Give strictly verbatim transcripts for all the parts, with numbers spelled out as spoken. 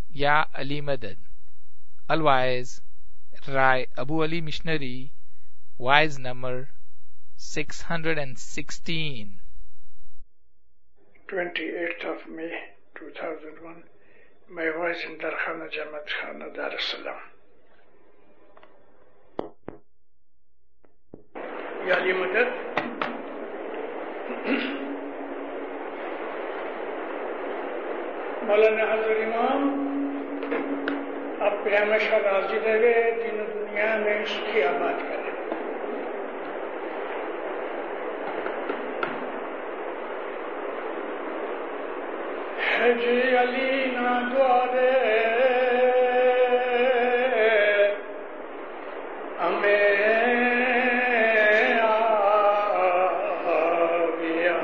Ya Ali Madad. Otherwise, Rai Abu Ali Missionary, wise number six hundred sixteen. twenty-eighth of May two thousand one. My voice in Darkhana Jamaat Khana, Dar es Salaam. Ya Ali Madad. مولانا حضرت امام آپ پہ ہمیشہ راضی رہے، دین و دنیا میں اس کی آباد کرے. ہے جی علی نا دوارے ہمیں آگیا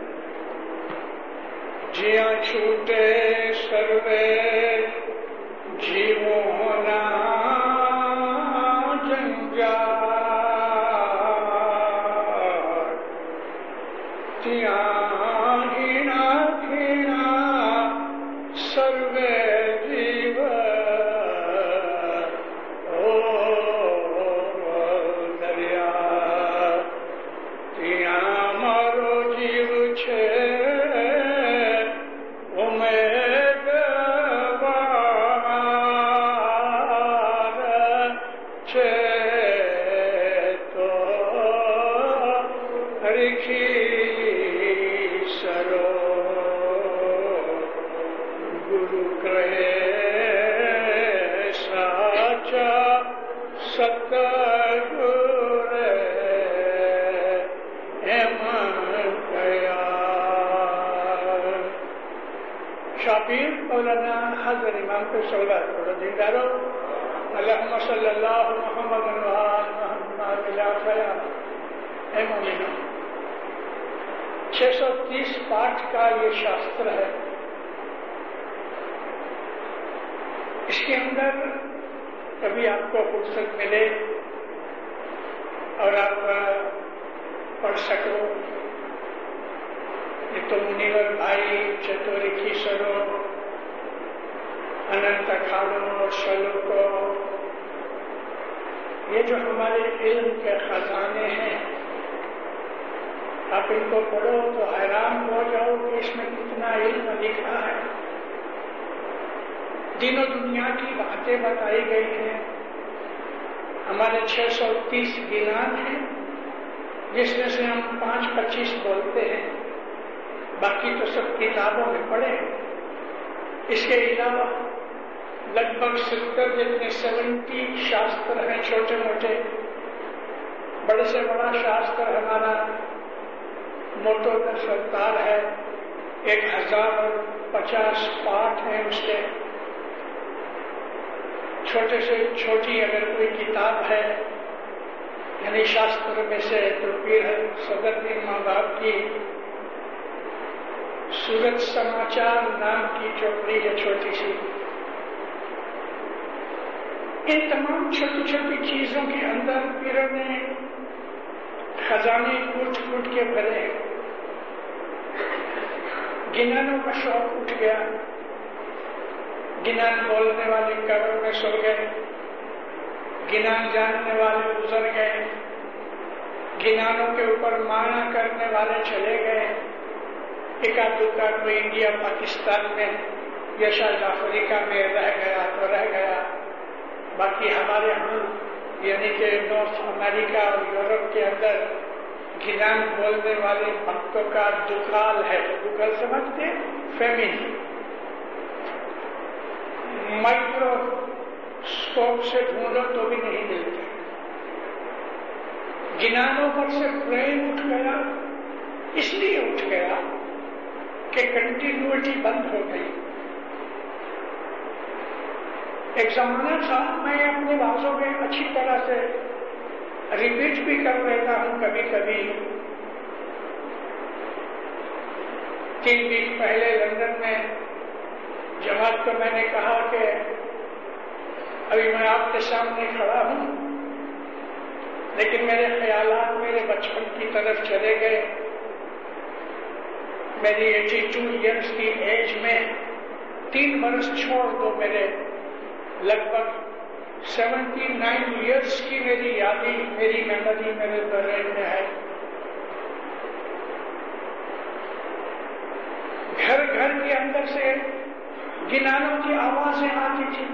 جیاں چھوٹے سروے جیو ہونا جنجال تیاں ہینا کھینا سروے جیو او دریا تیاں مارو جیو چھے شاپیر مولانا حضرت امام کو صلوات پڑھو دیندارو اللہم صلی اللہ محمد وآل محمد الافیا. اے مومنو، چھ سو تیس پاٹھ کا یہ شاستر ہے. اس کے اندر کبھی آپ کو فرصت ملے اور آپ پڑھ سکو. یہ تو منیور بھائی چتوری کیسرو اننت کھاڑو شلوکو، یہ جو ہمارے علم کے خزانے ہیں، آپ ان کو پڑھو تو حیران ہو جاؤ کہ اس میں کتنا علم لکھا ہے. دین و دنیا کی باتیں بتائی گئی ہیں. ہمارے چھ سو تیس گنان ہیں جس میں سے ہم پانچ پچیس بولتے ہیں، باقی تو سب کتابوں میں پڑھے. اس کے علاوہ لگ بھگ ستر جتنے سیونٹی شاستر ہیں چھوٹے موٹے. بڑے سے بڑا شاستر ہمارا موٹو سرکار ہے، ایک ہزار اور پچاس پاٹھ ہیں اس کے. چھوٹے سے چھوٹی اگر کوئی کتاب ہے یعنی شاستر میں سے تو پھر صدر دین ماں باپ کی سورت سماچار نام کی چوپڑی ہے چھوٹی سی. ان تمام چھوٹی چھوٹی چیزوں کے اندر پیروں نے خزانے کوٹ کوٹ کے بھرے. گنانوں کا شوق اٹھ گیا. گنان بولنے والے قبر میں سو گئے، گنان جاننے والے گزر گئے، گنانوں کے اوپر مانا کرنے والے چلے گئے. ایک آدھو کا کوئی انڈیا پاکستان میں یا شاید افریقہ میں رہ گیا تو رہ گیا. باقی ہمارے ہم یعنی کہ نارتھ امریکہ اور یورپ کے اندر گنان بولنے والے بھکتوں کا دکال ہے. دکال سمجھتے فیمن مائکرو اسکوپ سے ڈھونڈو تو بھی نہیں ملتے. گنانوں پر سے پریم اٹھ گیا. اس لیے اٹھ گیا کہ کنٹینیوٹی بند ہو گئی. ایک زمانہ تھا میں اپنی باتوں میں اچھی طرح سے ریپیٹ بھی کر لیتا ہوں کبھی کبھی. تین دن پہلے لندن میں جماعت کو میں نے کہا کہ ابھی میں آپ کے سامنے کھڑا ہوں لیکن میرے خیالات میرے بچپن کی طرف چلے گئے. میری ایٹی ٹو ایئرس کی ایج میں تین برس چھوڑ دو میرے لگ بھگ سیونٹی نائن ایئرس کی میری یادی میری میموری میرے برین میں ہے. گھر گھر کے اندر سے گنانوں کی آوازیں آتی تھی.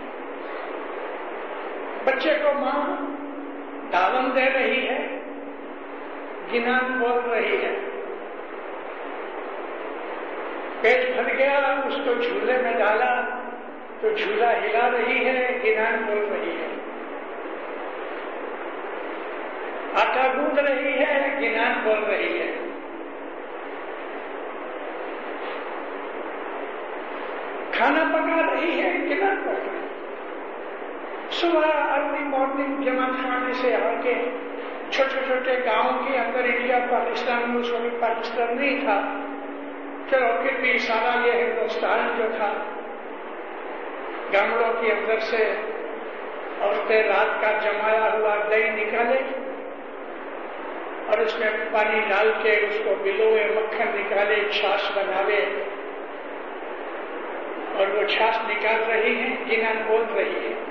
بچے کو ماں دالن دے رہی ہے, گنان بول رہی ہے. پیٹ بھر گیا, اس کو جھولے میں ڈالا تو جھولا ہلا رہی ہے, گنان بول رہی ہے. آٹا گوندھ رہی ہے, گنان بول رہی ہے. کھانا پکا رہی ہے, گنان بول رہی ہے. صبح ارلی مارننگ جماعت خانے سے آ کے چھوٹے چھوٹے گاؤں کے اندر انڈیا پاکستان میں اس وقت پاکستان نہیں تھا, چلو پھر بھی سارا یہ ہندوستان جو تھا, گامڑوں کے اندر سے عورتیں رات کا جمایا ہوا دہی نکالے اور اس میں پانی ڈال کے اس کو بلوئے, مکھن نکالے, چھاچھ بناوے, اور وہ چھاچھ نکال رہی ہیں, گنان بول رہی ہے.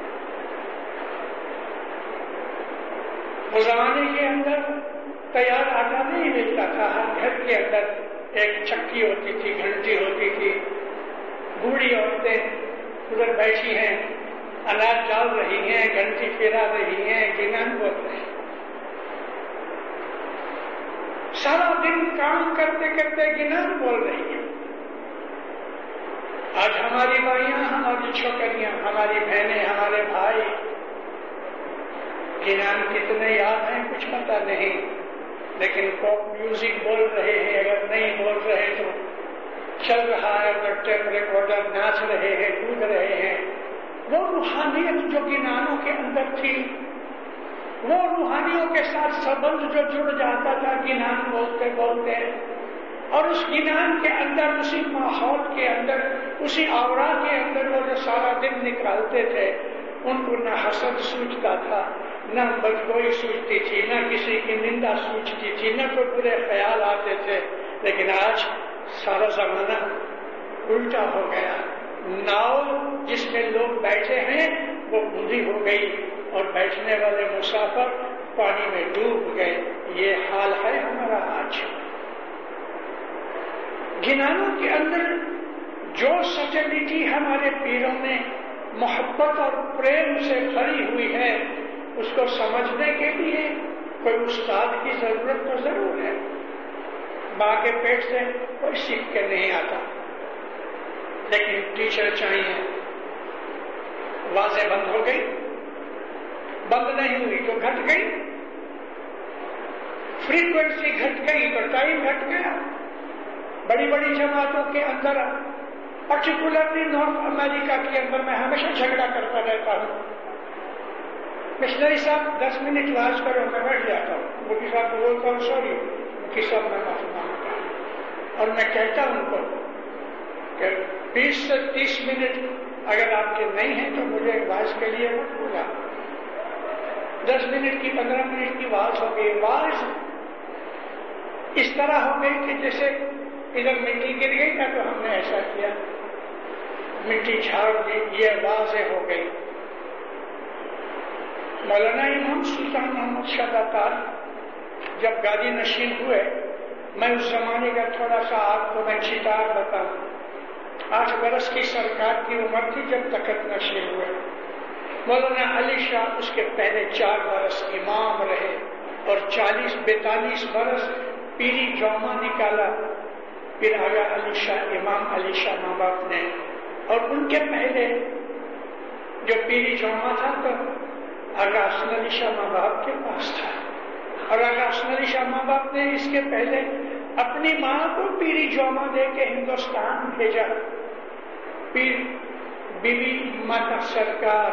اس زمانے کے اندر تیار آٹا نہیں ملتا تھا. ہر گھر کے اندر ایک چکی ہوتی تھی, گھنٹی ہوتی تھی. بوڑھی عورتیں ادھر بیٹھی ہیں, اناج ڈال رہی ہیں, گھنٹی پھیرا رہی ہیں, گنان بول رہی ہیں. سارا دن کام کرتے کرتے گنان بول رہی ہیں. آج ہماری بھائیاں, ہماری چھوکریاں, ہماری بہنیں, ہمارے بھائی گنان کتنے یاد ہیں کچھ پتا نہیں, لیکن پاپ میوزک بول رہے ہیں. اگر نہیں بول رہے تو چل رہا ہے, اگر ٹیپ ریکارڈر ناچ رہے ہیں, کود رہے ہیں. وہ روحانیت جو گنانوں کے اندر تھی, وہ روحانیوں کے ساتھ سبند جو جڑ جاتا تھا گنان بولتے بولتے, اور اس گنان کے اندر, اسی ماحول کے اندر, اسی آورا کے اندر وہ جو سارا دن نکالتے تھے, ان کو نہ حسد سوچتا تھا, نہ بدگوئی سوچتی تھی, نہ کسی کی نندا سوچتی تھی, نہ کوئی برے خیال آتے تھے. لیکن آج سارا زمانہ الٹا ہو گیا. ناؤ جس میں لوگ بیٹھے ہیں وہ بوڑھی ہو گئی, اور بیٹھنے والے مسافر پانی میں ڈوب گئے. یہ حال ہے ہمارا آج. گنانوں کے اندر جو سچلٹی ہمارے پیروں نے محبت اور پریم سے بھری ہوئی ہے, اس کو سمجھنے کے لیے کوئی استاد کی ضرورت تو ضرور ہے. ماں کے پیٹ سے کوئی سیکھ کے نہیں آتا, لیکن ٹیچر چاہیے. واضح بند ہو گئی, بند نہیں ہوئی تو گھٹ گئی, فریکوینسی گھٹ گئی تو ٹائم گھٹ گیا. بڑی بڑی جماعتوں کے اندر, پرٹیکولرلی نارتھ امریکہ کے اندر, میں ہمیشہ جھگڑا کرتا رہتا ہوں. مشنری صاحب دس منٹ واز کرو, میں بیٹھ جاتا ہوں. مفتی صاحب کو بولتا ہوں سوری, مفتی صاحب میں معافی مانگتا ہوں, اور میں کہتا ہوں ان کو کہ بیس سے تیس منٹ اگر آپ کے نہیں ہیں تو مجھے واز کے لیے مت بولا. دس منٹ کی, پندرہ منٹ کی واز ہو گئی. واز اس طرح ہو گئی کہ جیسے ادھر مٹی گر گئی نا تو ہم نے ایسا کیا, مٹی جھاڑ دی, یہ واضح ہو گئی. مولانا امام سلطان محمد شاہ داتار جب گادی نشین ہوئے, میں اس زمانے کا تھوڑا سا آپ کو میں چیتار بتاؤں. آٹھ برس کی سرکار کی عمر تھی جب تخت نشین ہوئے. مولانا علی شاہ اس کے پہلے چار برس امام رہے, اور چالیس بیتالیس برس پیری جوما نکالا. پھر آگا علی شاہ, امام علی شاہ ماں باپ نے, اور ان کے پہلے جو پیری جوما تھا تو آگا حسن علی شاہ ماں باپ کے پاس تھا, اور آگا حسن علی شاہ ماں باپ نے اس کے پہلے اپنی ماں کو پیری جوما دے کے ہندوستان بھیجا. پیر بی بی ماتا سرکار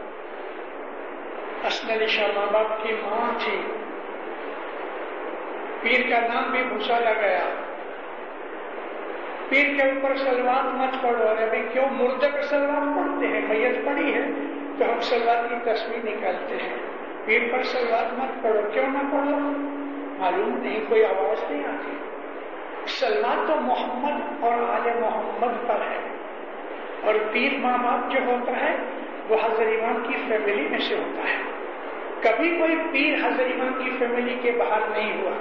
حسن علی شاہ ماں باپ کی ماں تھی. پیر کا نام بھی بھوسالا گیا. پیر کے اوپر سلوات مت پڑھو. اور ابھی کیوں مردے پہ سلوات پڑھتے ہیں؟ میت پڑی ہے تو ہم سلوات کی تصویر نکالتے ہیں. پیر پر سلوات مت پڑھو. کیوں نہ پڑھو؟ معلوم نہیں, کوئی آواز نہیں آتی. سلوات تو محمد اور آل محمد پر ہے. اور پیر ماں باپ جو ہوتا ہے وہ حضرت امام کی فیملی میں سے ہوتا ہے. کبھی کوئی پیر حضرت امام کی فیملی کے باہر نہیں ہوا.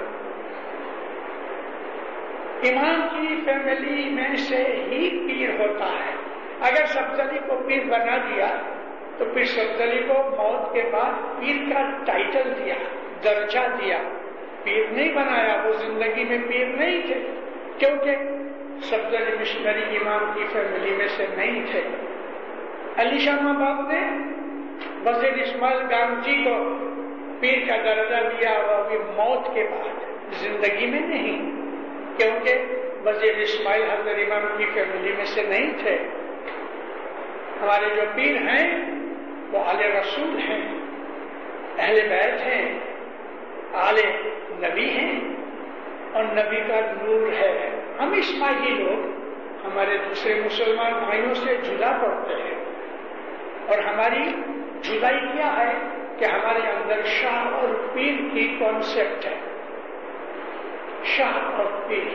امام کی فیملی میں سے ہی پیر ہوتا ہے. اگر سبزلی کو پیر بنا دیا تو پھر سبزلی کو موت کے بعد پیر کا ٹائٹل دیا, درجہ دیا, پیر نہیں بنایا. وہ زندگی میں پیر نہیں تھے کیونکہ سبزلی مشنری امام کی فیملی میں سے نہیں تھے. علی شاہ ماں باپ نے وزیر اسماعیل گامجی کو پیر کا درجہ دیا, وہ بھی موت کے بعد, زندگی میں نہیں, کیونکہ وزیر اسماعیل حضرت امام کی فیملی میں سے نہیں تھے. ہمارے جو پیر ہیں وہ آل رسول ہیں, اہل بیت ہیں, آل نبی ہیں, اور نبی کا نور ہے. ہم اسماعیلی لوگ ہمارے دوسرے مسلمان بھائیوں سے جدا پڑتے ہیں, اور ہماری جدائی کیا ہے کہ ہمارے اندر شاہ اور پیر کی کانسیپٹ ہے. شاہ اور پیر.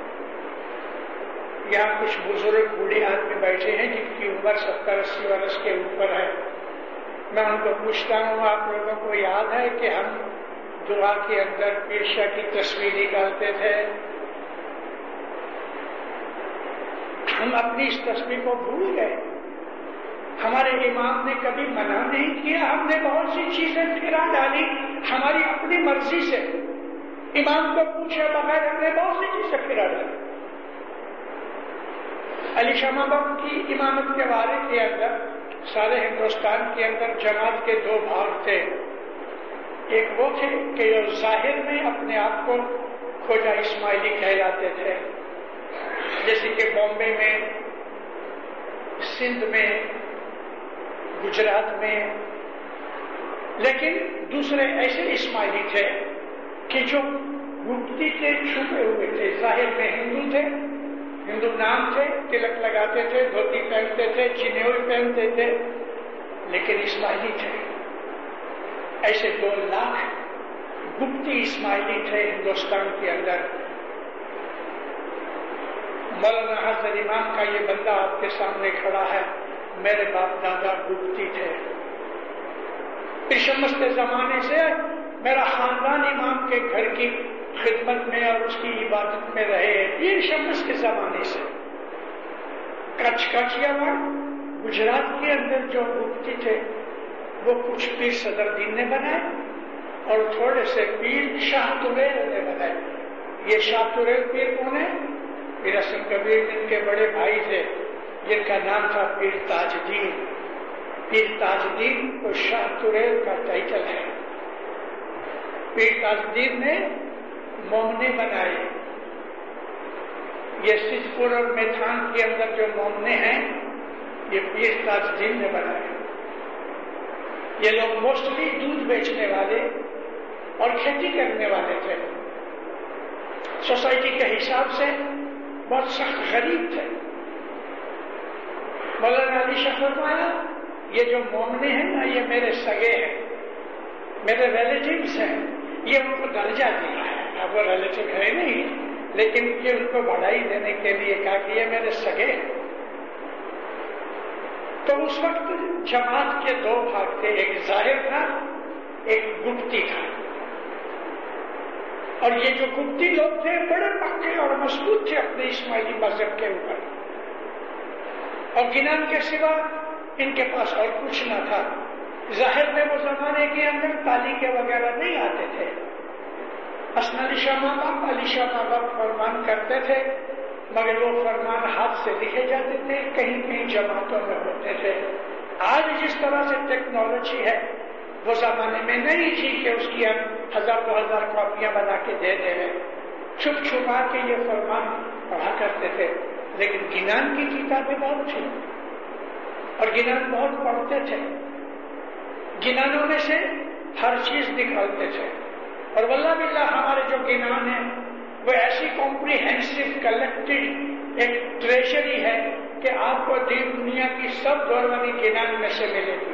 یہاں کچھ بزرگ بوڑھے آدمی بیٹھے ہیں جن کی عمر ستر اسی برس کے اوپر ہے. میں ان کو پوچھتا ہوں, آپ لوگوں کو یاد ہے کہ ہم دعا کے اندر پیر شاہ کی تصویر نکالتے تھے؟ ہم اپنی اس تصویر کو بھول گئے. ہمارے امام نے کبھی منع نہیں کیا. ہم نے بہت سی چیزیں پھرا ڈالی ہماری اپنی مرضی سے. امام کو پوچھے بغیر ہم نے بہت سی چیزیں پھرا ڈالی. علی شاہ ماں باپ کی امامت کے بارے کے اندر سارے ہندوستان کے اندر جماعت کے دو بھاگ تھے. ایک وہ تھے کہ جو ظاہر میں اپنے آپ کو خواجہ اسماعیلی کہلاتے تھے, جیسے کہ بامبے میں, سندھ میں, گجرات میں. لیکن دوسرے ایسے اسماعیلی تھے کہ جو گپتی کے چھپے ہوئے تھے. ظاہر میں ہندو تھے, ہندو نام تھے, تلک لگاتے تھے, دھوتی پہنتے تھے, چنیوئی پہنتے تھے, لیکن اسماعیلی تھے. ایسے دو لاکھ گپتی اسماعیلی تھے ہندوستان کے اندر. مولانا حضرت امام کا یہ بندہ آپ کے سامنے کھڑا ہے, میرے باپ دادا گپتی تھے. پھر شمس کے زمانے سے میرا خاندان امام کے گھر کی خدمت میں اور اس کی عبادت میں رہے. پیر شمس کے زمانے سے کچھ کچیا گجرات کے اندر جو گپتی تھے وہ کچھ پیر صدر دین نے بنائے اور تھوڑے سے پیر شاہ توریل نے بنائے. یہ شاہ توریل پیر کون ہے؟ پیر حسن کبیر جن کے بڑے بھائی تھے, جن کا نام تھا پیر تاج الدین. پیر تاج الدین کو شاہ توریل کا ٹائٹل ہے. پیر تاج الدین نے مومنے بنائے. یہ سجپور اور میتھان کے اندر جو مومنے ہیں یہ پیر تاج الدین نے بنائے. یہ لوگ موسٹلی دودھ بیچنے والے اور کھیتی کرنے والے تھے. سوسائٹی کے حساب سے بہت سخت غریب تھے. مولانا علی شاہ فرمایا یہ جو مومنے ہیں نا یہ میرے سگے ہیں, میرے ریلیٹیوز ہیں. یہ ان کو درجہ دیا ہے. اب وہ ریلیٹیو ہے نہیں, لیکن یہ ان کو بڑھائی دینے کے لیے کہا کہ یہ میرے سگے ہیں. تو اس وقت جماعت کے دو بھاگ تھے, ایک ظاہر تھا, ایک گپتی تھا. اور یہ جو گپتی لوگ تھے بڑے پکے اور مضبوط تھے اپنے اسماعیلی مذہب کے اوپر, اور گنان کے سوا ان کے پاس اور کچھ نہ تھا. ظاہر میں وہ زمانے کے اندر تالی کے وغیرہ نہیں آتے تھے. حسن علی شاہ ماں باپ علی شاہ ماں باپ فرمان کرتے تھے, مگر وہ فرمان ہاتھ سے لکھے جاتے تھے, کہیں کہیں جماعتوں میں ہوتے تھے. آج جس طرح سے ٹیکنالوجی ہے وہ زمانے میں نہیں تھی کہ اس کی ہم ہزار دو ہزار کاپیاں بنا کے دے دے رہے. چھپ چھپا کے یہ فرمان پڑھا کرتے تھے. لیکن گنان کی کتابیں بہت تھیں اور گنان بہت پڑھتے تھے. گنانوں میں سے ہر چیز نکالتے تھے. اور واللہ باللہ ہمارے جو گنان ہیں وہ ایسی کمپریہنسو کلیکٹڈ ایک ٹریجری ہے کہ آپ کو دین دنیا کی سب دورانی گنان میں سے ملے گی.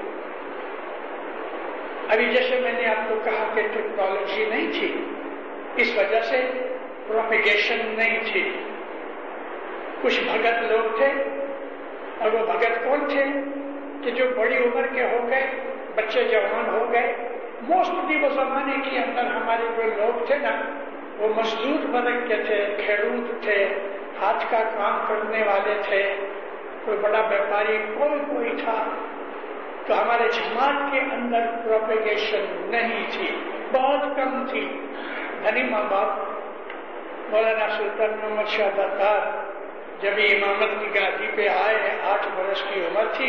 ابھی جیسے میں نے آپ کو کہا کہ ٹیکنالوجی نہیں تھی, اس وجہ سے پروپیگیشن نہیں تھی. کچھ بھگت لوگ تھے اور وہ بھگت کون تھے کہ جو بڑی عمر کے ہو گئے، بچے جوان ہو گئے. موسٹلی وہ زمانے کے اندر ہمارے جو لوگ تھے نا وہ مزدور ورگ کے تھے، کھیڑوت تھے، ہاتھ کا کام کرنے والے تھے، کوئی بڑا بیپاری کوئی کوئی تھا. تو ہمارے جماعت کے اندر پروپیگیشن نہیں تھی، بہت کم تھی. دھنی ماں باپ مولانا سلطان محمد شاہ دتار جب امامت کی گادی پہ آئے، آٹھ برس کی عمر تھی.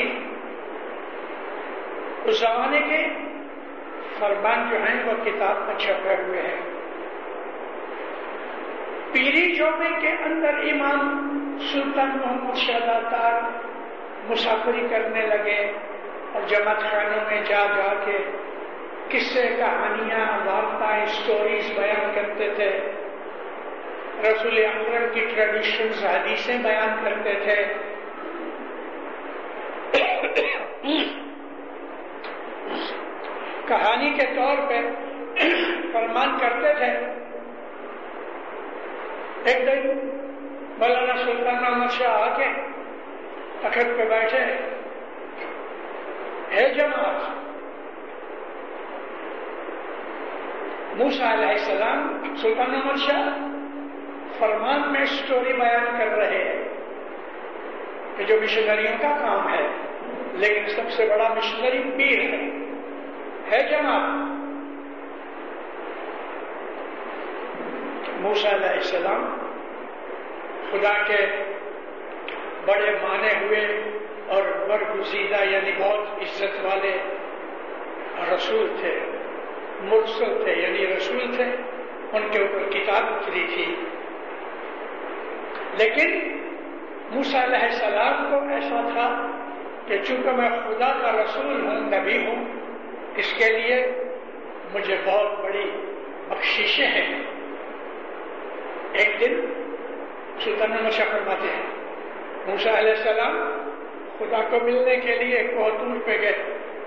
اس زمانے کے فرمان جو ہیں وہ کتاب میں چھپے ہوئے ہیں. پیری جومے کے اندر امام سلطان محمد شاہ دتار مسافری کرنے لگے اور جماعت خانوں میں جا جا کے قصے، کہانیاں، واقعہ، اسٹوریز بیان کرتے تھے. رسول اکرم کی ٹریڈیشنز، حدیثیں بیان کرتے تھے. کہانی کے طور پہ فرمان کرتے تھے. ایک دن مولانا سلطان محمد شاہ آ کے تخت پہ بیٹھے. ہے جماعت، موسیٰ علیہ السلام سلطان محمد شاہ فرمان میں اسٹوری بیان کر رہے ہیں کہ جو مشنریوں کا کام ہے، لیکن سب سے بڑا مشنری پیر ہے. ہے جماعت. موسیٰ علیہ السلام خدا کے بڑے مانے ہوئے اور برگزیدہ یعنی بہت عزت والے رسول تھے، مرسل تھے یعنی رسول تھے. ان کے اوپر کتاب اتری تھی. لیکن موسیٰ علیہ السلام کو ایسا تھا کہ چونکہ میں خدا کا رسول ہوں، نبی ہوں، اس کے لیے مجھے بہت بڑی بخششیں ہیں. ایک دن سلطان محمد شاہ فرماتے ہیں موسیٰ علیہ السلام خدا کو ملنے کے لیے کوہتور پہ گئے.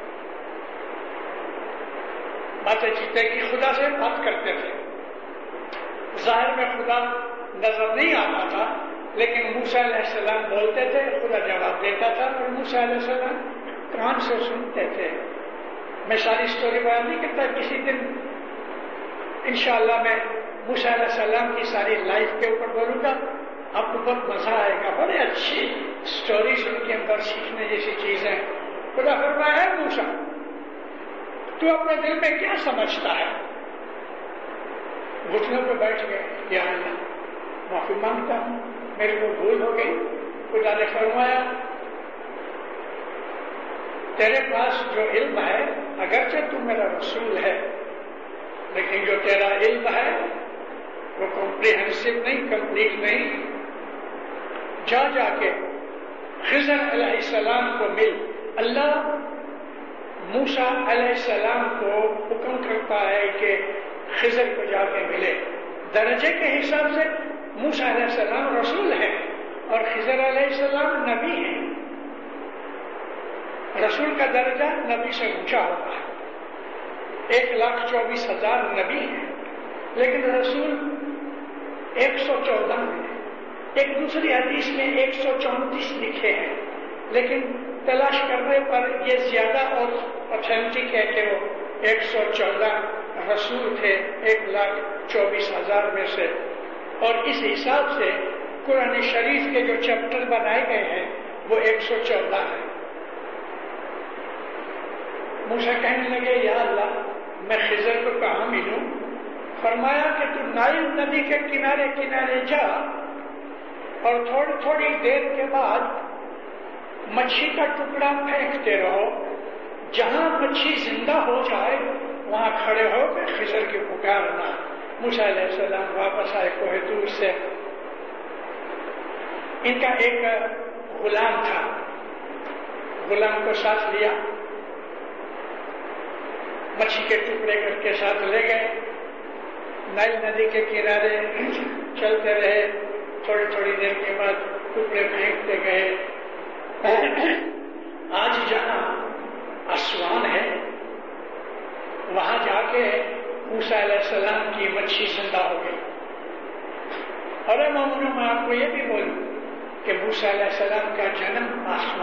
باتیں چیتے کہ خدا سے بات کرتے تھے. ظاہر میں خدا نظر نہیں آتا تھا، لیکن موسیٰ علیہ السلام بولتے تھے، خدا جواب دیتا تھا اور موسیٰ علیہ السلام کان سے سنتے تھے. میں ساری اسٹوری بیان نہیں کرتا، کسی دن انشاءاللہ میں موسیٰ علیہ السلام کی ساری لائف کے اوپر بولوں گا، آپ کو بہت مزہ آئے گا. بڑے اچھی اسٹوریز ان کے اندر سیکھنے جیسی چیزیں. خدا فرمایا ہے موسیٰ تو اپنے دل میں کیا سمجھتا ہے؟ گھٹنوں پہ بیٹھ گئے. یا اللہ معافی مانگتا ہوں، میرے کو بھول ہو گئی. خدا نے فرمایا تیرے پاس جو علم ہے، اگرچہ تو میرا رسول ہے، لیکن جو تیرا علم ہے وہ کمپریہنسو نہیں، کمپلیٹ نہیں. جا جا کے خضر علیہ السلام کو مل. اللہ موسیٰ علیہ السلام کو حکم کرتا ہے کہ خضر کو جا کے ملے. درجے کے حساب سے موسیٰ علیہ السلام رسول ہے اور خضر علیہ السلام نبی ہے. رسول کا درجہ نبی سے اونچا ہوتا ہے. ایک لاکھ چوبیس ہزار نبی ہیں، لیکن رسول ایک سو چودہ ہیں. ایک دوسری حدیث میں ایک سو چونتیس لکھے ہیں، لیکن تلاش کرنے پر یہ زیادہ اور اوتھینٹک ہے کہ وہ ایک سو چودہ رسول تھے ایک لاکھ چوبیس ہزار میں سے. اور اس حساب سے قرآن شریف کے جو چیپٹر بنائے گئے ہیں وہ ایک سو چودہ ہیں. موسیٰ کہنے لگے یا اللہ میں خضر کو کہاں ملوں؟ فرمایا کہ تو نائل ندی کے کنارے کنارے جا اور تھوڑی تھوڑی دیر کے بعد مچھی کا ٹکڑا پھینکتے رہو. جہاں مچھی زندہ ہو جائے وہاں کھڑے ہو کے خضر کی پکارنا. موسیٰ علیہ السلام واپس آئے کوہ طور سے. ان کا ایک غلام تھا، غلام کو ساتھ لیا، مچھی کے ٹکڑے کر کے ساتھ لے گئے. نائل ندی کے کنارے چلتے رہے. تھوڑی تھوڑی دیر کے بعد ٹکڑے پھینکتے گئے. آج جہاں اسوان ہے وہاں جا کے موسیٰ علیہ السلام کی مچھی زندہ ہو گئی. اور مومنوں میں آپ کو یہ بھی بولوں کہ موسیٰ علیہ السلام کا جنم آسمان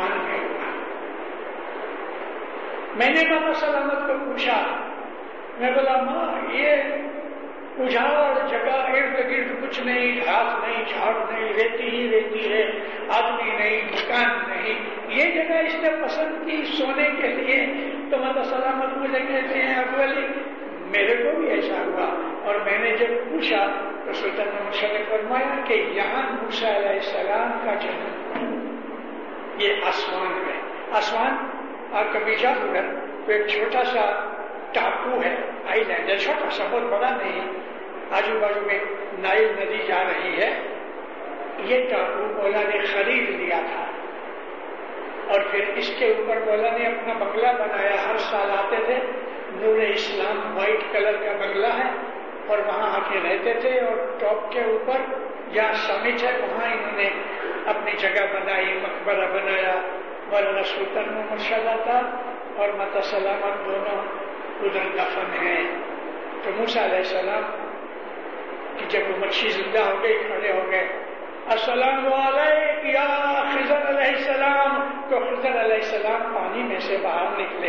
میں نے ماں سلامت کو پوچھا، میں بولا ماں یہ اجاڑ جگہ، ارد گرد کچھ نہیں، گھاس نہیں، جھاڑ نہیں، ریتی ہی ریتی ہے، آدمی نہیں، مکان نہیں، یہ جگہ اس نے پسند کی سونے کے لیے؟ تو ماں سلامت مجھے کہتے ہیں ابو علی میرے کو بھی ایسا ہوا، اور میں نے جب پوچھا تو سلطان موسیٰ نے فرمایا کہ یہاں موسیٰ علیہ السلام کا جنم، یہ آسمان ہے۔ آسمان آپ کبھی جاؤ گے تو ایک چھوٹا سا ٹاپو ہے، آئی لینڈ ہے، چھوٹا سا، بہت بڑا نہیں، آجو بازو میں نائل ندی جا رہی ہے۔ یہ ٹاپو مولا نے خرید لیا تھا، اور پھر اس کے اوپر مولا نے اپنا بنگلہ بنایا، ہر سال آتے تھے، نور اسلام وائٹ کلر کا بنگلہ ہے، اور وہاں آ کے رہتے تھے، اور ٹاپ کے اوپر جہاں سمٹ ہے وہاں انہوں نے اپنی جگہ بنائی، مقبرہ بنایا۔ مولانا سلطان محمد شاہ تھا اور ماتا سلامت دونوں ادھر دفن ہیں۔ تو موسیٰ علیہ السلام کی جب وہ مچھی زندہ ہو گئی، کھڑے ہو گئے، السلام علیک یا خضر علیہ السلام، تو خضر علیہ السلام پانی میں سے باہر نکلے،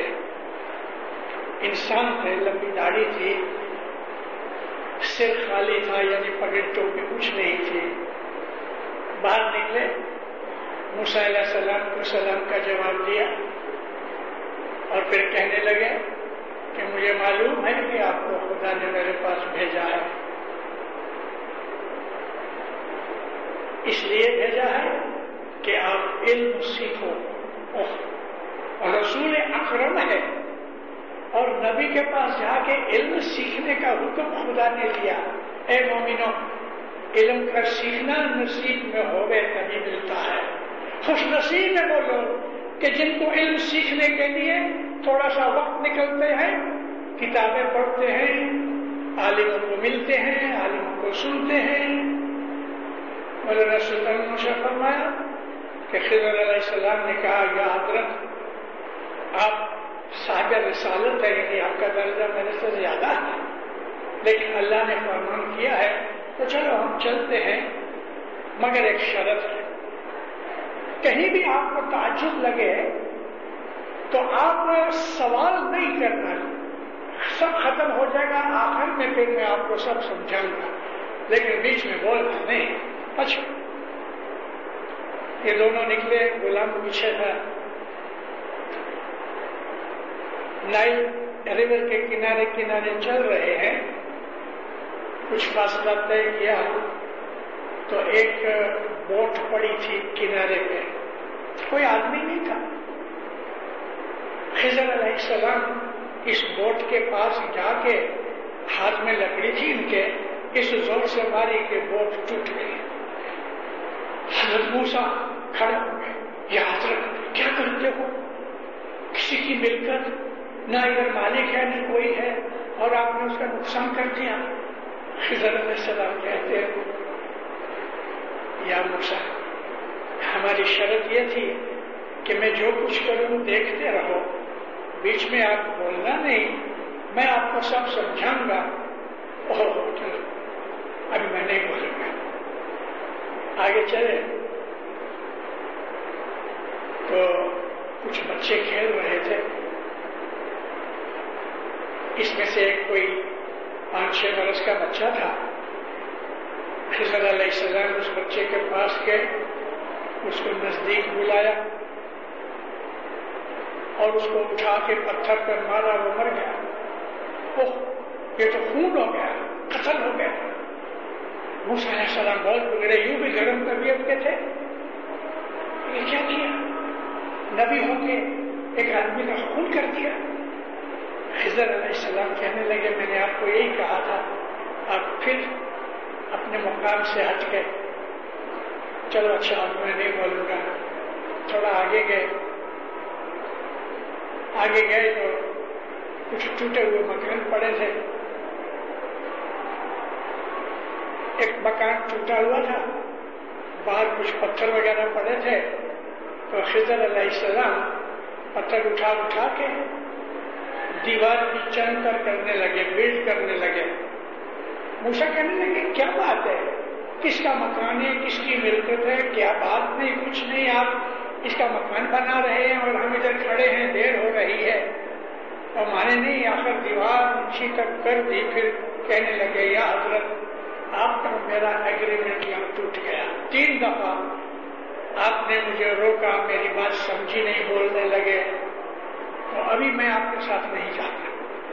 انسان تھے، لمبی داڑھی تھی، سر خالی تھا، یعنی پگڑ ٹوپی کچھ نہیں تھی، باہر نکلے، موسیٰ علیہ السلام کو سلام کا جواب دیا، اور پھر کہنے لگے کہ مجھے معلوم ہے کہ آپ کو خدا نے میرے پاس بھیجا ہے، اس لیے بھیجا ہے کہ آپ علم سیکھو، اور رسول اکرم ہے، اور نبی کے پاس جا کے علم سیکھنے کا حکم خدا نے دیا۔ اے مومنو، علم کا سیکھنا نصیب میں ہوئے تبھی ملتا ہے۔ خوش نصیب ہے وہ لوگ کہ جن کو علم سیکھنے کے لیے تھوڑا سا وقت نکلتے ہیں، کتابیں پڑھتے ہیں، عالموں کو ملتے ہیں، عالموں کو سنتے ہیں۔ مولانا سلطان موسیٰ فرمایا کہ خضر علیہ السلام نے کہا یا حضرت آپ صاحب رسالت ہے، یعنی آپ کا درجہ میرے سے زیادہ ہے، لیکن اللہ نے فرمان کیا ہے تو چلو ہم چلتے ہیں، مگر ایک شرط ہے، کہیں بھی آپ کو تعجب لگے تو آپ سوال نہیں کرنا، سب ختم ہو جائے گا، آخر میں پھر میں آپ کو سب سمجھاؤں گا، لیکن بیچ میں بولنا نہیں۔ اچھا، یہ دونوں نکلے، غلام پیچھے تھا، نائل ریور کے کنارے کنارے چل رہے ہیں، کچھ فاصلہ طے کیا تو ایک بوٹ پڑی تھی کنارے پہ، کوئی آدمی نہیں تھا۔ خضر علیہ السلام اس بوٹ کے پاس جا کے، ہاتھ میں لکڑی تھی ان کے، اس زور سے ماری کہ بوٹ ٹوٹ گئی۔ حضرت موسیٰ کھڑے ہو گئے، یا حضرت کیا کرتے ہو؟ کسی کی ملکت نہ ادھر مالک ہے نہ کوئی ہے، اور آپ نے اس کا نقصان کر دیا۔ خضر علیہ السلام کہتے ہیں یا موسیٰ، ہماری شرط یہ تھی کہ میں جو کچھ کروں دیکھتے رہو، بیچ میں آپ بولنا نہیں، میں آپ کو سب سمجھاؤں گا۔ اوہ چلو ابھی میں نہیں بولوں گا۔ آگے چلے تو کچھ بچے کھیل رہے تھے، اس میں سے ایک کوئی پانچ چھ برس کا بچہ تھا۔ خضر علیہ السلام اس بچے کے پاس گئے، اس کو نزدیک بلایا اور اس کو اٹھا کے پتھر پر مارا، وہ مر گیا۔ اوہ یہ تو خون ہو گیا، قتل ہو گیا۔ موسیٰ علیہ السلام بہت بگڑے، یوں بھی گرم طبیعت کے تھے، یہ کیا کیا؟ نبی ہو کے ایک آدمی کا خون کر دیا۔ خضر علیہ السلام کہنے لگے میں نے آپ کو یہی کہا تھا، آپ پھر اپنے مقام سے ہٹ گئے۔ چلو اچھا اب میں نہیں بولوں گا۔ تھوڑا آگے گئے، آگے گئے تو کچھ ٹوٹے ہوئے مکان پڑے تھے، ایک مکان ٹوٹا ہوا تھا، باہر کچھ پتھر وغیرہ پڑے تھے، تو خضر علیہ السلام پتھر اٹھا اٹھا کے دیوار کی چن پر کرنے لگے، بلڈ کرنے لگے۔ موسیٰ کہنے لگے کیا بات ہے، کس کا مکان ہے، کس کی ملکت ہے، کیا بات نہیں، کچھ نہیں، آپ اس کا مکان بنا رہے ہیں اور ہم ادھر کھڑے ہیں، دیر ہو رہی ہے۔ کر دیوار نیچے تک کر دی. پھر کہنے لگے یا حضرت آپ کا میرا ایگریمنٹ یہاں ٹوٹ گیا. تین دفعہ آپ نے مجھے روکا, میری بات سمجھی نہیں, بولنے لگے, تو ابھی میں آپ کے ساتھ نہیں جاتا.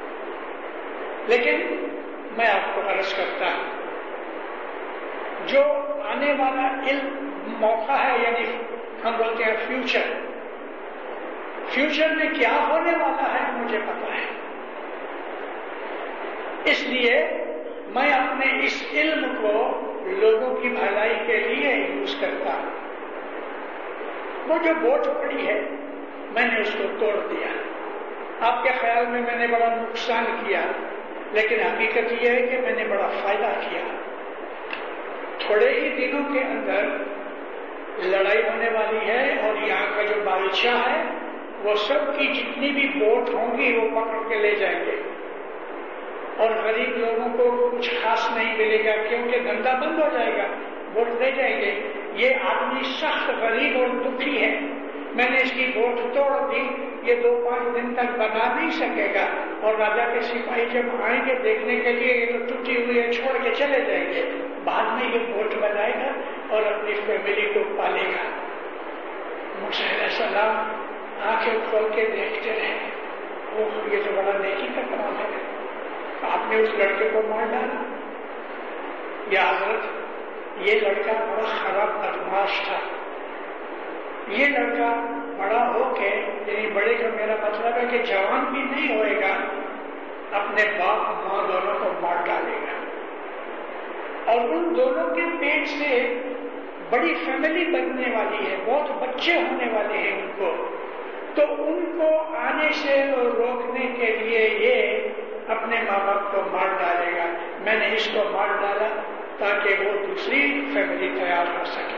لیکن میں آپ کو عرض کرتا ہوں جو آنے والا علم موقع ہے, یعنی ہم بولتے ہیں فیوچر, فیوچر میں کیا ہونے والا ہے مجھے پتا ہے. اس لیے میں اپنے اس علم کو لوگوں کی بھلائی کے لیے یوز کرتا ہوں. وہ جو بوٹ پڑی ہے میں نے اس کو توڑ دیا. آپ کے خیال میں میں نے بڑا نقصان کیا, لیکن حقیقت یہ ہے کہ میں نے بڑا فائدہ کیا. تھوڑے ہی دنوں کے اندر لڑائی ہونے والی ہے, اور یہاں کا جو بادشاہ ہے وہ سب کی جتنی بھی بوٹ ہوں گی وہ پکڑ کے لے جائیں گے, اور غریب لوگوں کو کچھ خاص نہیں ملے گا کیونکہ دھندا بند ہو جائے گا, بوٹ لے جائیں گے. یہ آدمی سخت غریب اور دکھی ہے, میں نے اس کی بوٹ توڑ دی, یہ دو پانچ دن تک بنا نہیں سکے گا, اور راجا کے سپاہی جب آئیں گے دیکھنے کے لیے یہ تو ٹوٹی ہوئی ہے چھوڑ کے چلے جائیں گے. بعد میں یہ بوٹ بنائے گا اور اپنی فیملی کو پالے گا. موسیٰ علیہ السلام آنکھیں کھول کے دیکھتے رہے, وہ یہ تو بڑا نیکی کا کام ہے, آپ نے اس لڑکے کو مار ڈالا. یا حضرت یہ لڑکا بڑا خراب بدماش تھا, یہ لڑکا بڑا ہو کے, یعنی بڑے کا میرا مطلب ہے کہ جوان بھی نہیں ہوئے گا, اپنے باپ ماں دونوں کو مار ڈالے گا, اور ان دونوں کے پیٹ سے بڑی فیملی بننے والی ہے, بہت بچے ہونے والے ہیں ان کو, تو ان کو آنے سے روکنے کے لیے یہ اپنے ماں باپ کو مار ڈالے گا. میں نے اس کو مار ڈالا تاکہ وہ دوسری فیملی تیار ہو سکے.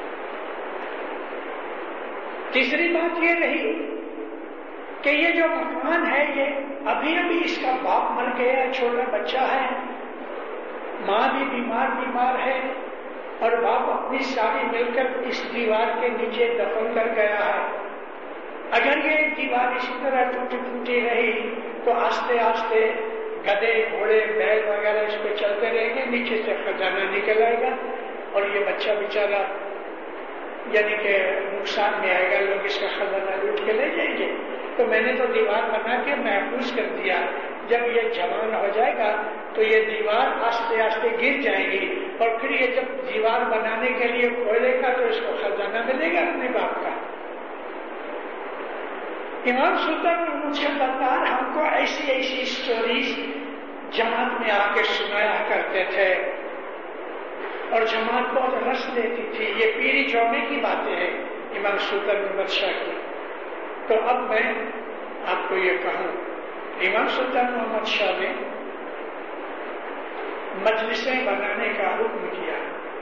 تیسری بات یہ رہی کہ یہ جو مکان ہے یہ ابھی ابھی اس کا باپ مر گیا, چھوٹا بچہ ہے, ماں بھی بیمار بیمار ہے, اور باپ اپنی ساری مل کر اس دیوار کے نیچے دفن کر گیا ہے. اگر یہ دیوار اسی طرح ٹوٹی ٹوٹی رہی تو آستے آستے گدے گھوڑے بیل وغیرہ اس پہ چلتے رہیں گے, نیچے سے خزانہ نکل آئے گا, اور یہ بچہ بیچارہ یعنی کہ نقصان میں آئے گا, لوگ اس کا خزانہ لوٹ کے لے جائیں گے. تو میں نے تو دیوار بنا کے محفوظ کر دیا, جب یہ جوان ہو جائے گا تو یہ دیوار آستے آستے گر جائے گی, اور پھر یہ جب دیوار بنانے کے لیے کھولے گا تو اس کو خزانہ ملے گا اپنے باپ کا. امام سلطان محمود ستار ہم کو ایسی ایسی اسٹوریز جماعت میں آ کے سنایا کرتے تھے, اور جماعت بہت رس لیتی تھی. یہ پیری جوڑنے کی باتیں ہیں امام سلطان محمد شاہ کی. تو اب میں آپ کو یہ کہوں, امام سلطان محمد شاہ نے مجلسیں بنانے کا حکم کیا.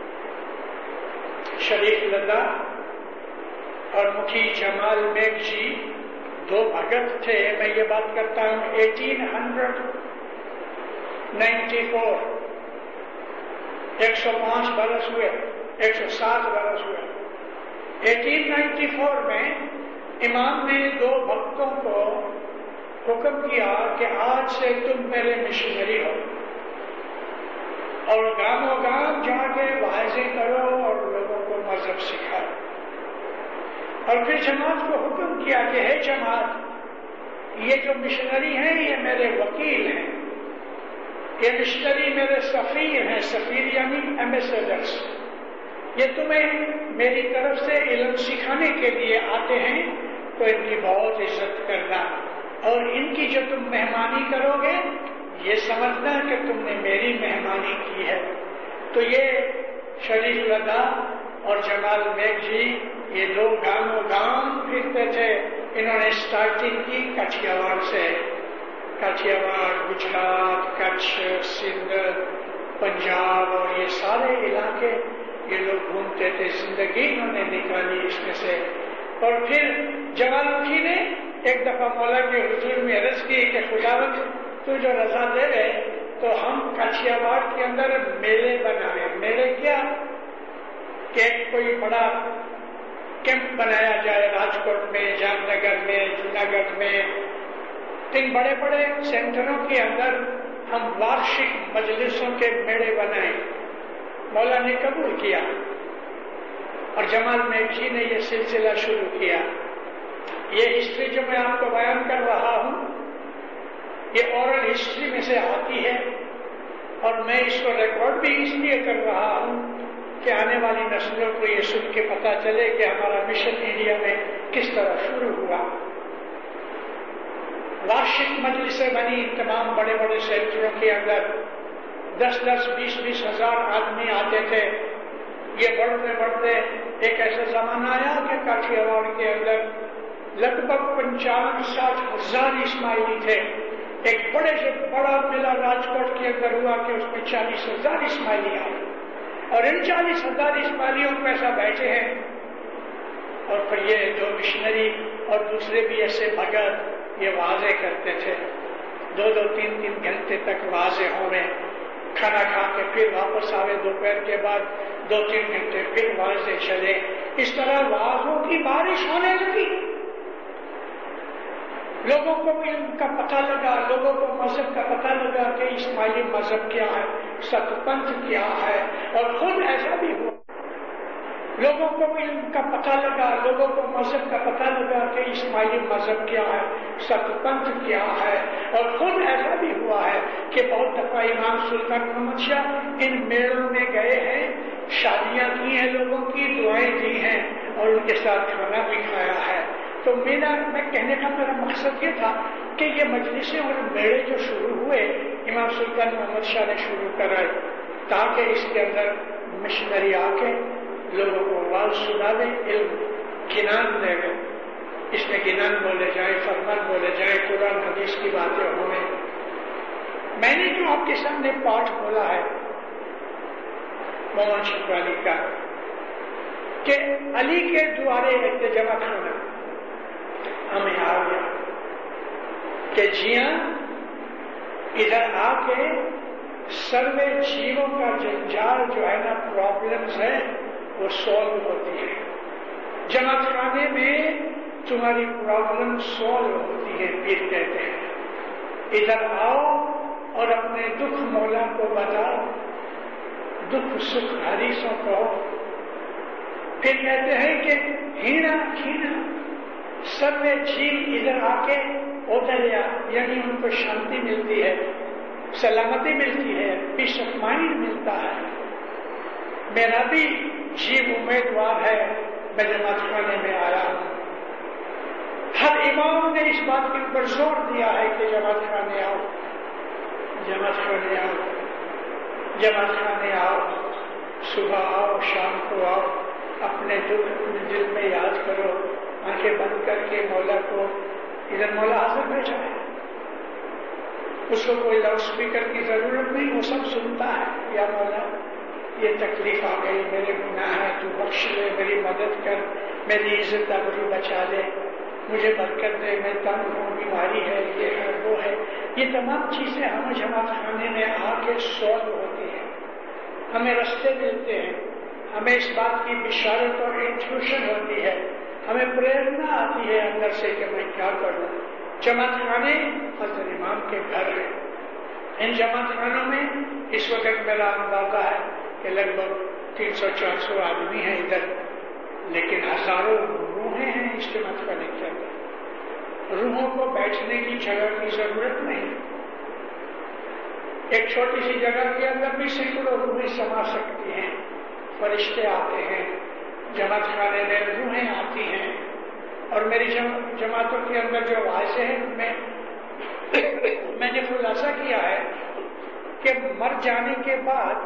شریف لدہ اور مکھی جمال بیگ جی دو بھگت تھے. میں یہ بات کرتا ہوں ایٹین ہنڈریڈ نائنٹی فور, ایک سو پانچ برس ہوئے, ایک سو سات برس ہوئے. ایٹین نائنٹی فور میں امام نے دو بھکتوں کو حکم کیا کہ آج سے تم میرے مشنری ہو, اور گاؤں گاؤں جا کے واعظیں کرو اور لوگوں کو مذہب سکھاؤ. اور پھر جماعت کو حکم کیا کہ ہے جماعت, یہ جو مشنری ہیں یہ میرے وکیل ہیں, یہ مشنری میرے سفیر ہیں, سفیر یعنی ایمبیسیڈرس. یہ تمہیں میری طرف سے علم سکھانے کے لیے آتے ہیں, تو ان کی بہت عزت کرنا, اور ان کی جو تم مہمانی کرو گے یہ سمجھنا کہ تم نے میری مہمانی کی ہے. تو یہ شریف لدہ اور جمال بیگ جی یہ دو گاؤں گاؤں پھرتے تھے. انہوں نے اسٹارٹنگ کی کٹھیاواڑ سے. کٹھیاواڑ, گجرات, کچھ, سندھ, پنجاب اور یہ سارے علاقے یہ لوگ گھومتے تھے. زندگی انہوں نے نکالی اس میں سے. اور پھر جمال مکھی نے ایک دفعہ مولا کے حضور میں عرض کی کہ خداوند تو جو رضا دے رہے تو ہم کٹھیاواڑ کے اندر میلے بنائے. میلے کیا کہ کوئی بڑا کیمپ بنایا جائے, راجکوٹ میں, جام نگر میں, جوناگڑھ میں, इन बड़े बड़े सेंटरों के अंदर हम वार्षिक मजलिसों के मेले बनाए, मौला ने कबूल किया और जमाल मेघ जी ने यह सिलसिला शुरू किया। ये हिस्ट्री जो मैं आपको बयान कर रहा हूं, ये ओरल हिस्ट्री में से आती है और मैं इसको रिकॉर्ड भी इसलिए कर रहा हूं कि आने वाली नस्लों को ये सुन के पता चले कि हमारा मिशन इंडिया में किस तरह शुरू हुआ। वार्षिक मजलिसें बनी तमाम बड़े बड़े सेंटरों के अंदर, दस दस बीस बीस हजार आदमी आते थे। ये बढ़ते बढ़ते एक ऐसा जमाना आया कि काठियावाड़ के अंदर लगभग पंचावन साठ हजार इस्माइली थे। एक बड़े से बड़ा मेला राजकोट के अंदर हुआ कि उसमें चालीस हजार इस्माइली आए और इन चालीस हजार इस्माइलियों को ऐसा बैठे हैं। और फिर ये दो मिशनरी और दूसरे भी ऐसे भगत ये वाजे करते थे, दो दो तीन तीन घंटे तक वाजे होने, खाना खा के फिर वापस आवे दोपहर के बाद, दो तीन घंटे फिर वाजे चले। इस तरह वाजों की बारिश होने लगी। लोगों को भी उनका पता लगा, लोगों को मजहब का पता लगा कि इस्माइली मजहब क्या है, सतपंथ क्या है, और खुद ऐसा भी हुआ। लोगों को भी उनका पता लगा, लोगों को मजहब का पता लगा कि इस्माइली मजहब क्या है, सतपंथ क्या है, और खुद ऐसा भी हुआ है कि बहुत दफा इमाम सुल्तान मोहम्मद शाह इन मेलों में गए हैं, शादियां की हैं, लोगों की दुआएं दी हैं और उनके साथ खाना भी खाया है। तो मेरा मैं कहने का मेरा मकसद ये था कि ये मजलिसें और मेले जो शुरू हुए इमाम सुल्तान मोहम्मद शाह ने शुरू कराए, ताकि इसके अंदर मिशनरी आके लोगों को वाज सुना दे, इल्म गिनान दे गए, इसमें गिनान बोले जाए, फरमान बोले जाए, कुरान हदीस की बातें होने। मैंने जो आपके सामने पाठ बोला है मोहम्मद शिकवानी का कि अली के द्वारे एक जमा खाना हमें आ गया कि जिया इधर आके सर्वे जीवों का जंजाल जो है ना, प्रॉब्लम्स है, वो सॉल्व होती है। जमात खाने में तुम्हारी प्रॉब्लम सॉल्व होती है, पीर कहते हैं। इधर आओ और अपने दुख मौला को बताओ, दुख सुख हरीसों को। फिर कहते हैं कि हीना खीना सर्वे जीव इधर आके उतरिया, यानी उनको शांति मिलती है, सलामती मिलती है, पीस ऑफ माइंड मिलता है। मेरा भी जीव उम्मीदवार है, मैं जमात खाने में आया हूं। हर इमाम ने इस बात के ऊपर जोर दिया है कि जमात खाने आओ, जमात खाने आओ, जमात खाने आओ, सुबह आओ, शाम को आओ, अपने दुख अपने दिल में याद करो, आंखें बंद करके मौला को, इधर मौला हाजिर बैठा है, उसको कोई लाउड स्पीकर की जरूरत नहीं, वो सब सुनता है। या मौला ये तकलीफ आ गई, मेरे गुनाह है, तू बख्श ले, मेरी मदद कर, मेरी इज्जत आबरू बचा ले, मुझे बरकत दे, मैं तंग हूँ, बीमारी है, ये है वो है। ये तमाम चीजें हमें जमात खाने में आके सॉल्व होती है, हमें रास्ते मिलते हैं, हमें इस बात की बिशारत और इंट्यूशन होती है, हमें प्रेरणा आती है अंदर से कि मैं क्या करूं। जमात खाने हज़रत इमाम के घर है। इन जमात खानों में इस वक्त मेरा अंदाजा है कि लगभग तीन सौ चार सौ आदमी हैं इधर, लेकिन हजारों रूहें हैं इस जमात खाने के अंदर। रूहों को बैठने की जगह की जरूरत नहीं, एक छोटी सी जगह के अंदर भी सैकड़ों रूहें समा सकती हैं। फरिश्ते आते हैं, जमात खाने में रूहें आती हैं। और मेरी जम, जमातों के अंदर जो वाज़े हैं उनमें मैंने खुलासा किया है कि मर जाने के बाद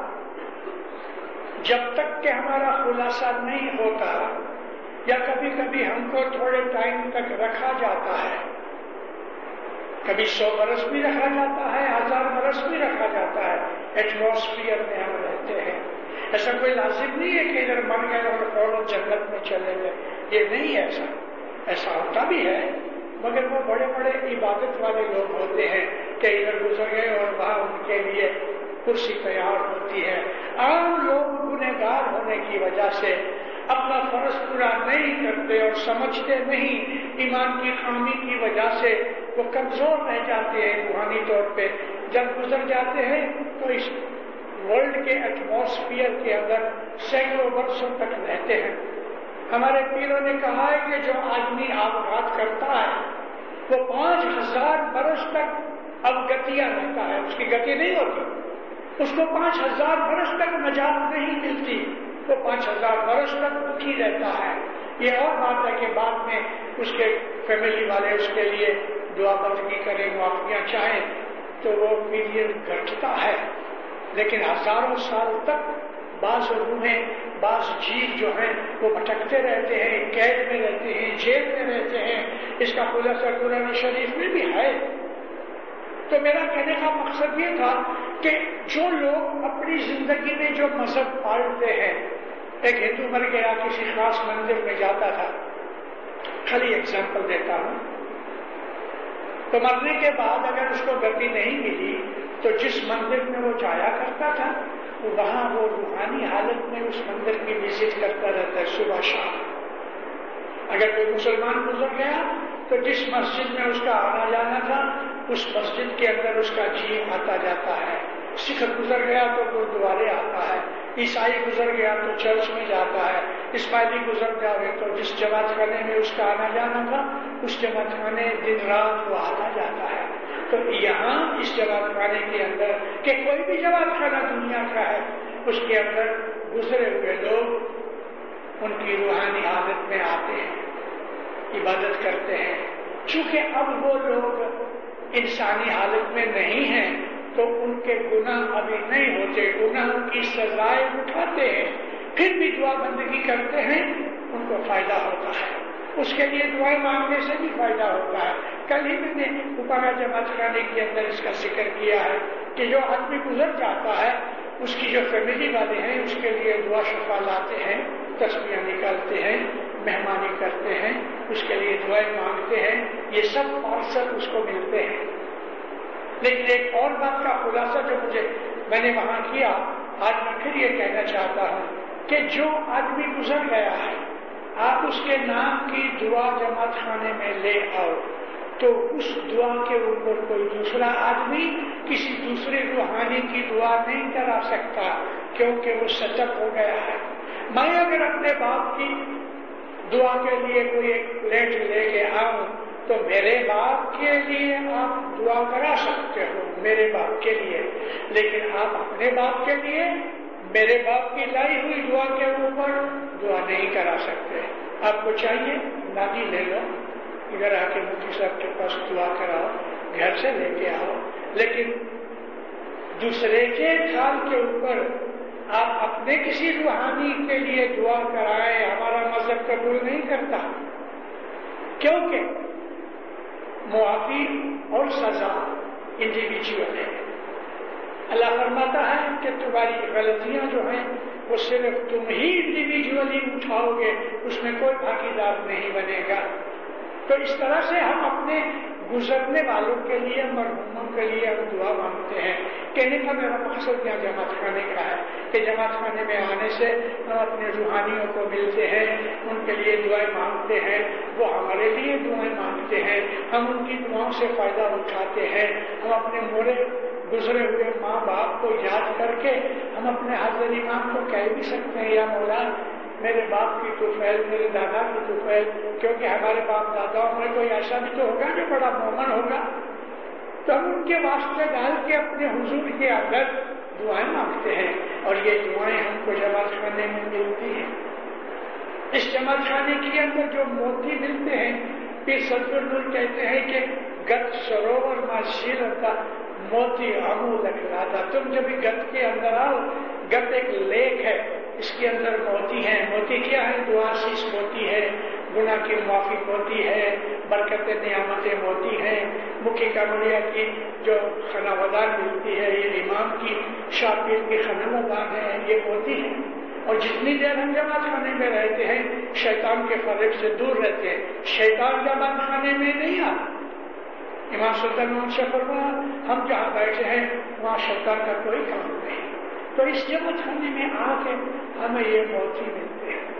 जब तक कि हमारा खुलासा नहीं होता, या कभी कभी हमको थोड़े टाइम तक रखा जाता है, कभी सौ बरस भी रखा जाता है, हजार बरस भी रखा जाता है, एटमॉस्फियर में हम रहते हैं। ऐसा कोई लाजिम नहीं है कि इधर मर गए और फौरन जन्नत में चले गए, ये नहीं है। ऐसा ऐसा होता भी है, मगर वो बड़े बड़े इबादत वाले लोग होते हैं कि इधर गुजर गए और वहां उनके लिए कुर्सी तैयार होती है। आम लोग गुनहगार होने की वजह से अपना फर्ज पूरा नहीं करते और समझते नहीं ایمان کی خامی کی وجہ سے وہ کمزور رہ جاتے ہیں روحانی طور پہ. جب گزر جاتے ہیں تو اس ورلڈ کے ایٹماسفیئر کے اندر سینکڑوں برسوں تک رہتے ہیں. ہمارے پیروں نے کہا ہے کہ جو آدمی آباد کرتا ہے وہ پانچ ہزار برس تک ابگتیاں رہتا ہے، اس کی گتی نہیں ہوتی، اس کو پانچ ہزار برس تک نجات نہیں ملتی، وہ پانچ ہزار برس تک دکھی رہتا ہے. یہ اور بات ہے کہ بعد میں اس کے فیملی والے اس کے لیے دعا بندگی کریں، معافیاں چاہیں تو وہ پیریڈ گھٹتا ہے. لیکن ہزاروں سال تک بعض روحیں، بعض جیو جو ہیں وہ بھٹکتے رہتے ہیں، قید میں رہتے ہیں، جیل میں رہتے ہیں. اس کا خلاصہ قرآن شریف میں بھی ہے. تو میرا کہنے کا مقصد یہ تھا کہ جو لوگ اپنی زندگی میں جو مذہب پالتے ہیں، ایک ہندو مر گیا کسی خاص مندر میں جاتا تھا، خالی ایگزامپل دیتا ہوں، تو مرنے کے بعد اگر اس کو گدی نہیں ملی تو جس مندر میں وہ جایا کرتا تھا وہاں وہ روحانی حالت میں اس مندر کی وزٹ کرتا رہتا ہے صبح شام. اگر کوئی مسلمان گزر گیا تو جس مسجد میں اس کا آنا جانا تھا اس مسجد کے اندر اس کا جی آتا جاتا ہے. سکھ گزر گیا تو گردوارے آتا ہے، عیسائی گزر گیا تو چرچ میں جاتا ہے، اسماعیلی گزر گیا تو جس جماعت خانے میں اس کا آنا جانا تھا اس جماعت خانے دن رات وہ آتا جاتا ہے. تو یہاں اس جماعت خانے کے اندر کہ کوئی بھی جماعت خانہ دنیا کا ہے اس کے اندر گزرے ہوئے لوگ ان کی روحانی حالت میں آتے ہیں، عبادت کرتے ہیں. چونکہ اب وہ لوگ انسانی حالت میں نہیں ہیں تو ان کے گناہ ابھی نہیں ہوتے، گناہوں کی سزائیں اٹھاتے ہیں، پھر بھی دعا بندگی کرتے ہیں، ان کو فائدہ ہوتا ہے. اس کے لیے دعائیں مانگنے سے بھی فائدہ ہوتا ہے. کل ہی میں نے اوپارا جماعت خانے کے اندر اس کا ذکر کیا ہے کہ جو آدمی گزر جاتا ہے اس کی جو فیملی والے ہیں اس کے لیے دعا شفا لاتے ہیں، تسبیحاں نکالتے ہیں، مہمانی کرتے ہیں، اس کے لیے دعائیں مانگتے ہیں، یہ سب پارسل اس کو ملتے ہیں. لیکن ایک اور بات کا خلاصہ جو مجھے میں نے وہاں کیا، آج میں پھر یہ کہنا چاہتا ہوں کہ جو آدمی گزر گیا ہے آپ اس کے نام کی دعا جماعت خانے میں لے آؤ تو اس دعا کے اوپر کوئی دوسرا آدمی کسی دوسرے روحانی کی دعا نہیں کرا سکتا کیونکہ وہ سچ اپ ہو گیا ہے. میں اگر اپنے باپ کی دعا کے لیے کوئی ایک پلیٹ لے کے آؤں تو میرے باپ کے لیے آپ دعا کرا سکتے ہو، میرے باپ کے لیے، لیکن آپ اپنے باپ کے لیے میرے باپ کی لائی ہوئی دعا کے اوپر دعا نہیں کرا سکتے. آپ کو چاہیے نادی لے لو، ادھر آ کے مفتی صاحب کے پاس دعا کراؤ، گھر سے لے کے آؤ، لیکن دوسرے کے کھال کے اوپر آپ اپنے کسی روحانی کے لیے دعا کرائیں، ہمارا مذہب قبول نہیں کرتا. کیونکہ معافی اور سزا انڈیویجول ہے. اللہ فرماتا ہے کہ تمہاری غلطیاں جو ہیں وہ صرف تم ہی انڈیویجولی اٹھاؤ گے، اس میں کوئی بھاگیدار نہیں بنے گا. تو اس طرح سے ہم اپنے گزرنے والوں کے لیے، مرحوموں کے لیے ہم دعا مانگتے ہیں. کہنے کا میرا مقصد یہاں جماعت خانے کا ہے کہ جماعت خانے میں آنے سے ہم اپنے روحانیوں کو ملتے ہیں، ان کے لیے دعائیں مانگتے ہیں، وہ ہمارے لیے دعائیں مانگتے ہیں، ہم ان کی دعاؤں سے فائدہ اٹھاتے ہیں. ہم اپنے مورے گزرے ہوئے ماں باپ کو یاد کر کے ہم اپنے حاضر امام کو کہہ بھی سکتے ہیں یا مولا میرے باپ کی طفیل، میرے دادا کی طفیل، کیونکہ ہمارے باپ داداؤں میں کوئی ایسا بھی تو ہوگا جو بڑا مومن ہوگا. تو ہم ان کے واسطے ڈال کے اپنے حضور کے اندر دعائیں مانگتے ہیں اور یہ دعائیں ہم کو جماعت خانے میں ملتی ہیں. اس جماعت خانے کے اندر جو موتی ملتے ہیں، پھر صدر نور کہتے ہیں کہ گت سروور ماشیر کا موتی آمو لکھلاتا. تم جب گت کے اندر آؤ، گت ایک لیک ہے، اس کے اندر موتی ہیں. موتی کیا ہے؟ دعا شیش موتی ہے، گناہ کی معافی موتی ہے، برکت نعمتیں موتی ہیں، مکھی کامڑیا کی جو خنا ودان ملتی ہے، یہ امام کی شاہ پیر کی خنا ودان ہے، یہ موتی ہے. اور جتنی دیر ہم جماعت خانے میں رہتے ہیں شیطان کے فریب سے دور رہتے ہیں. شیطان جماعت خانے میں نہیں آتا. امام سلطان سے فرمایا ہم جہاں بیٹھے ہیں وہاں شیطان کا کوئی کام نہیں. تو اس جماعت خانے میں آ کے ہمیں یہ موتی ملتے ہیں.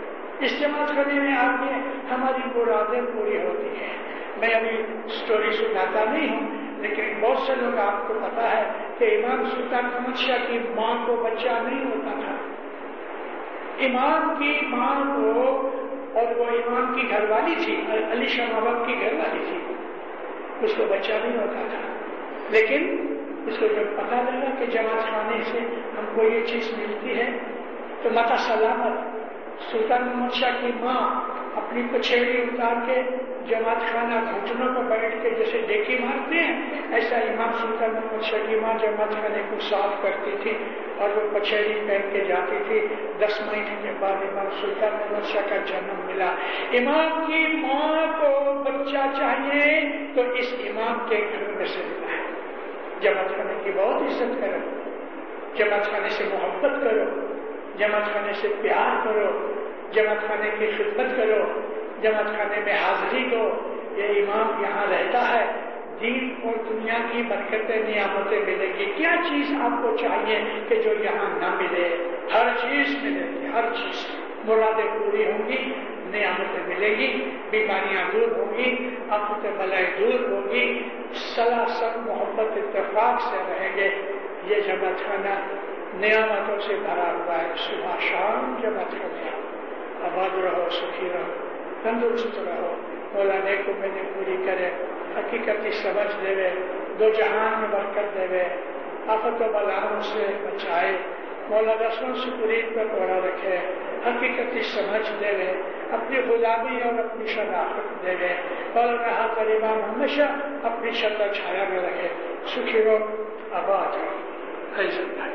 اس جماعت خانے میں آ کے ہماری مرادیں پوری ہوتی ہیں. میں ابھی سٹوری سناتا نہیں ہوں، لیکن بہت سے لوگ آپ کو پتا ہے کہ امام سلطان محمد شاہ کی ماں کو بچہ نہیں ہوتا تھا. امام کی ماں کو، اور وہ امام کی گھر والی تھی، علی شاہ محمد کی گھر والی تھی، اس کو بچہ نہیں ہوتا تھا. لیکن اس کو جب پتا لگا کہ جماعت خانے سے ہم کو یہ چیز ملتی ہے، تو متا سلامت سلطان محمد شاہ کی ماں اپنی پچھیڑی اتار کے جماعت خانہ گھٹنوں پر بیٹھ کے جیسے ڈیکی مارتے ہیں، ایسا امام سلطان محمد شاہ کی ماں جماعت خانے کو صاف کرتی تھی اور وہ پچھیڑی پہن کے جاتی تھی. دس مہینے کے بعد امام سلطان محمد شاہ کا جنم ملا. امام کی ماں کو بچہ چاہیے تو اس امام کے گھر میں سے ملا ہے. جماعت خانے کی بہت عزت کرو، جماعت خانے سے محبت کرو، جماعت خانے سے پیار کرو، جماعت خانے کی خدمت کرو، جماعت خانے میں حاضری دو. یہ امام یہاں رہتا ہے، دین اور دنیا کی برکتیں نعمتیں ملے گی. کیا چیز آپ کو چاہیے کہ جو یہاں نہ ملے؟ ہر چیز ملے گی، ہر چیز. مرادیں پوری ہوں گی، نعمتیں ملے گی، بیماریاں دور ہوں گی، آفت بلائیں دور ہوگی، سلاسل محبت اتفاق سے رہیں گے. یہ جماعت خانہ نعمتوں سے بھرا ہوا ہے. صبح شام جماعت خانہ. آباد رہو، سکھی رہو، تندرست رہو. مولا نیک میں نے پوری کرے، حقیقتی سمجھ دے، دو جہان میں برکت دے، آفت و بلاؤں سے بچائے. مولا رسول سے قریب پر پڑا رکھے، حقیقتی سمجھ دے، اپنی غلامی اور اپنی شناخت دے، اور رہا کر امام ہمیشہ اپنی شکل چھایا میں رکھے. سکھی رہو، آباد رہو.